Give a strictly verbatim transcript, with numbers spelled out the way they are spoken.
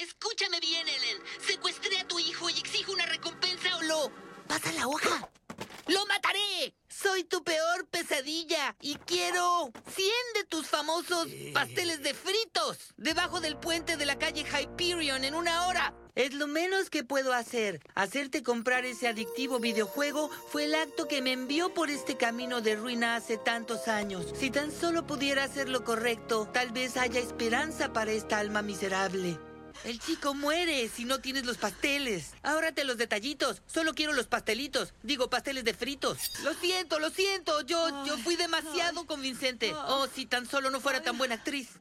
Escúchame bien, Ellen. Secuestré a tu hijo y exijo una recompensa o lo... ¡Pasa la hoja! ¡Lo mataré! Soy tu peor pesadilla y quiero cien de tus famosos pasteles de fritos debajo del puente de la calle Hyperion en una hora. Es lo menos que puedo hacer. Hacerte comprar ese adictivo videojuego fue el acto que me envió por este camino de ruina hace tantos años. Si tan solo pudiera hacer lo correcto, tal vez haya esperanza para esta alma miserable. El chico muere si no tienes los pasteles. Ahórrate los detallitos. Solo quiero los pastelitos. Digo, pasteles de fritos. Lo siento, lo siento. Yo, yo fui demasiado convincente. Oh, si tan solo no fuera tan buena actriz.